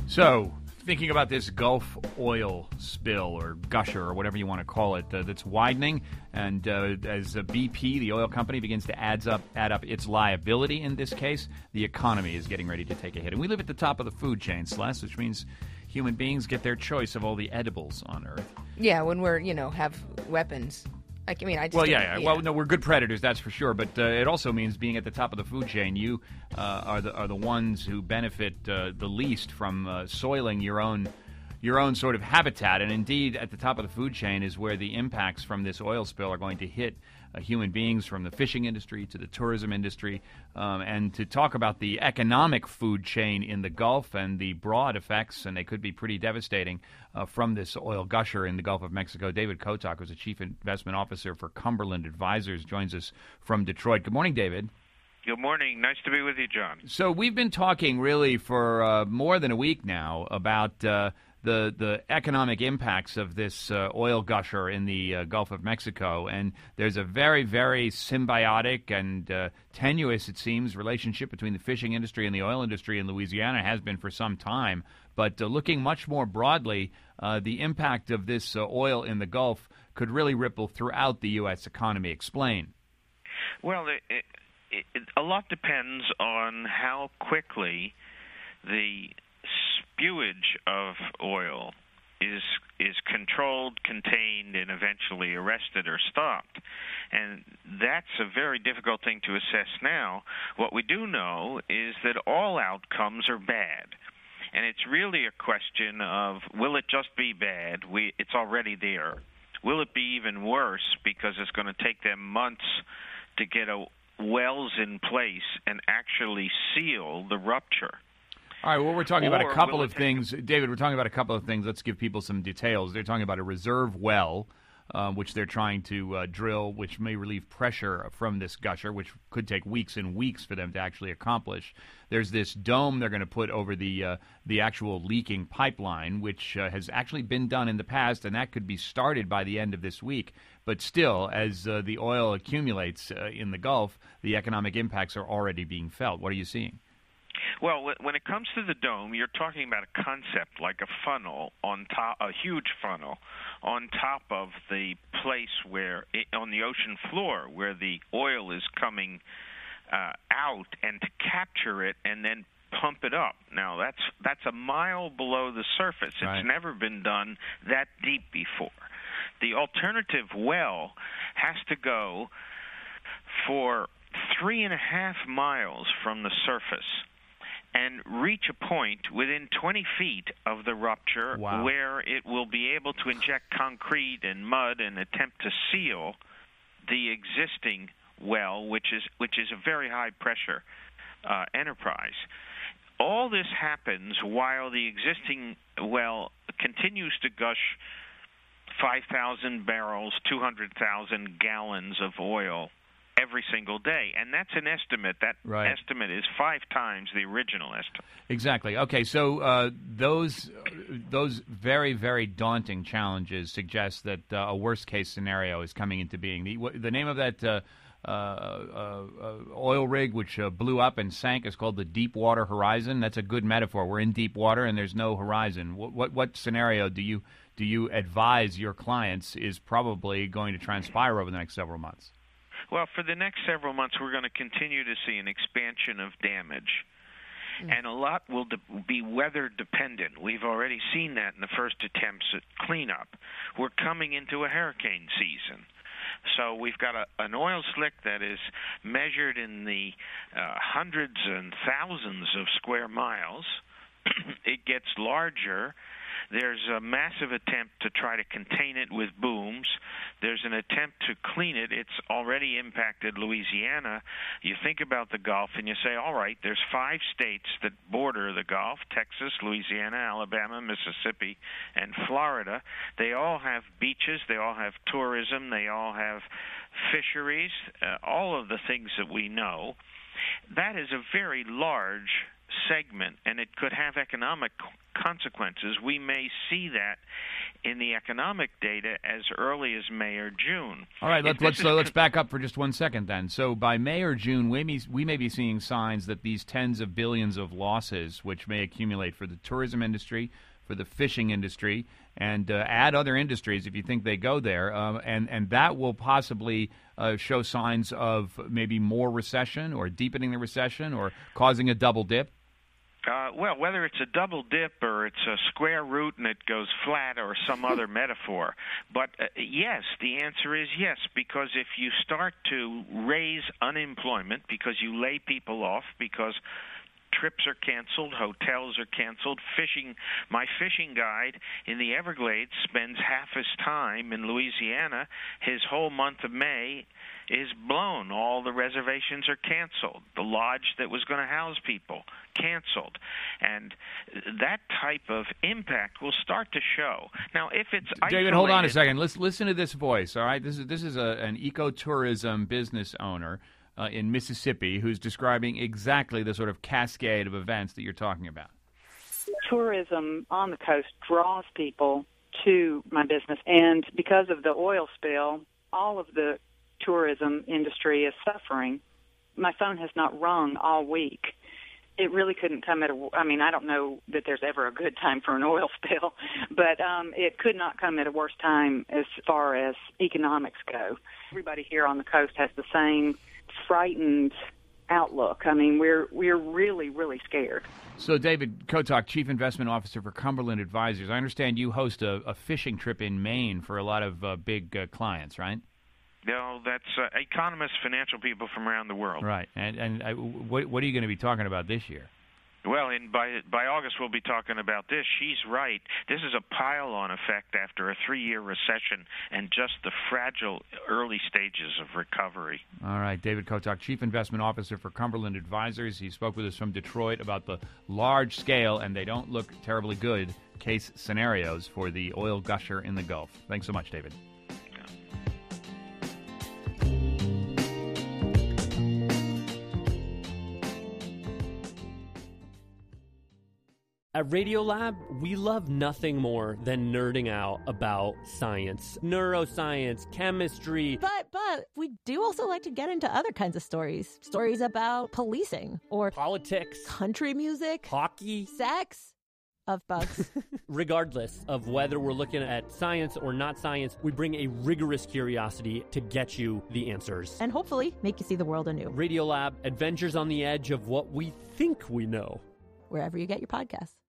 So, thinking about this Gulf oil spill or gusher or whatever you want to call it that's widening, and as BP, the oil company, begins to add up its liability in this case, the economy is getting ready to take a hit. And we live at the top of the food chain, Celeste, which means human beings get their choice of all the edibles on Earth. Yeah, when we're, have weapons. I just well, yeah. Well, no, we're good predators, that's for sure. But it also means being at the top of the food chain, you are the ones who benefit the least from soiling your own sort of habitat. And indeed, at the top of the food chain is where the impacts from this oil spill are going to hit human beings, from the fishing industry to the tourism industry. And to talk about the economic food chain in the Gulf and the broad effects, and they could be pretty devastating, from this oil gusher in the Gulf of Mexico, David Kotok, who's the Chief Investment Officer for Cumberland Advisors, joins us from Detroit. Good morning, David. Good morning. Nice to be with you, John. So we've been talking really for more than a week now about the economic impacts of this oil gusher in the Gulf of Mexico. And there's a very, very symbiotic and tenuous, it seems, relationship between the fishing industry and the oil industry in Louisiana. Has been for some time. But looking much more broadly, the impact of this oil in the Gulf could really ripple throughout the U.S. economy. Explain. Well, a lot depends on how quickly the spewage of oil is controlled, contained, and eventually arrested or stopped. And that's a very difficult thing to assess now. What we do know is that all outcomes are bad. And it's really a question of, will it just be bad? It's already there. Will it be even worse because it's going to take them months to get wells in place and actually seal the rupture? All right, well, we're talking about a couple of things. David, we're talking about a couple of things. Let's give people some details. They're talking about a reserve well, which they're trying to drill, which may relieve pressure from this gusher, which could take weeks and weeks for them to actually accomplish. There's this dome they're going to put over the actual leaking pipeline, which has actually been done in the past, and that could be started by the end of this week. But still, as the oil accumulates in the Gulf, the economic impacts are already being felt. What are you seeing? Well, when it comes to the dome, you're talking about a concept like a funnel on top, a huge funnel on top of the place on the ocean floor where the oil is coming out, and to capture it and then pump it up. Now, that's a mile below the surface. Right. It's never been done that deep before. The alternative well has to go for 3.5 miles from the surface and reach a point within 20 feet of the rupture. Wow. Where it will be able to inject concrete and mud and attempt to seal the existing well, which is a very high pressure enterprise. All this happens while the existing well continues to gush 5,000 barrels, 200,000 gallons of oil every single day, and that's an estimate. That right. estimate is 5 times the original estimate. Exactly. Okay, so those very, very daunting challenges suggest that a worst-case scenario is coming into being. The name of that oil rig which blew up and sank is called the Deepwater Horizon. That's a good metaphor. We're in deep water and there's no horizon. What scenario do you advise your clients is probably going to transpire over the next several months? Well, for the next several months, we're going to continue to see an expansion of damage, and a lot will be weather dependent. We've already seen that in the first attempts at cleanup. We're coming into a hurricane season. So we've got an oil slick that is measured in the hundreds and thousands of square miles. It gets larger. There's a massive attempt to try to contain it with booms. There's an attempt to clean it. It's already impacted Louisiana. You think about the Gulf and you say, all right, there's 5 states that border the Gulf: Texas, Louisiana, Alabama, Mississippi, and Florida. They all have beaches. They all have tourism. They all have fisheries, all of the things that we know. That is a very large segment, and it could have economic consequences. We may see that in the economic data as early as May or June. All right, let's back up for just 1 second then. So by May or June, we may be seeing signs that these tens of billions of losses, which may accumulate for the tourism industry, for the fishing industry, and add other industries if you think they go there, and that will possibly show signs of maybe more recession or deepening the recession or causing a double dip? Well, whether it's a double dip or it's a square root and it goes flat or some other metaphor. But yes, the answer is yes, because if you start to raise unemployment because you lay people off, because trips are canceled, hotels are canceled, my fishing guide in the Everglades spends half his time in Louisiana. His whole month of May is blown. All the reservations are canceled. The lodge that was going to house people, canceled. And that type of impact will start to show. Now, if it's David, hold on a second. Let's listen to this voice, all right? This is an ecotourism business owner in Mississippi who's describing exactly the sort of cascade of events that you're talking about. Tourism on the coast draws people to my business, and because of the oil spill, all of the tourism industry is suffering. My phone has not rung all week. It really couldn't come at I don't know that there's ever a good time for an oil spill, but it could not come at a worse time as far as economics go. Everybody here on the coast has the same frightened outlook. I mean, we're really, really scared. So, David Kotok, Chief Investment Officer for Cumberland Advisors, I understand you host a fishing trip in Maine for a lot of big clients, right? No, that's economists, financial people from around the world. Right. And what are you going to be talking about this year? Well, by August, we'll be talking about this. She's right. This is a pile-on effect after a 3-year recession and just the fragile early stages of recovery. All right. David Kotok, Chief Investment Officer for Cumberland Advisors. He spoke with us from Detroit about the large scale, and they don't look terribly good, case scenarios for the oil gusher in the Gulf. Thanks so much, David. At Radiolab, we love nothing more than nerding out about science, neuroscience, chemistry. But we do also like to get into other kinds of stories. Stories about policing or politics, country music, hockey, sex, of bugs. Regardless of whether we're looking at science or not science, we bring a rigorous curiosity to get you the answers. And hopefully make you see the world anew. Radiolab, adventures on the edge of what we think we know. Wherever you get your podcasts.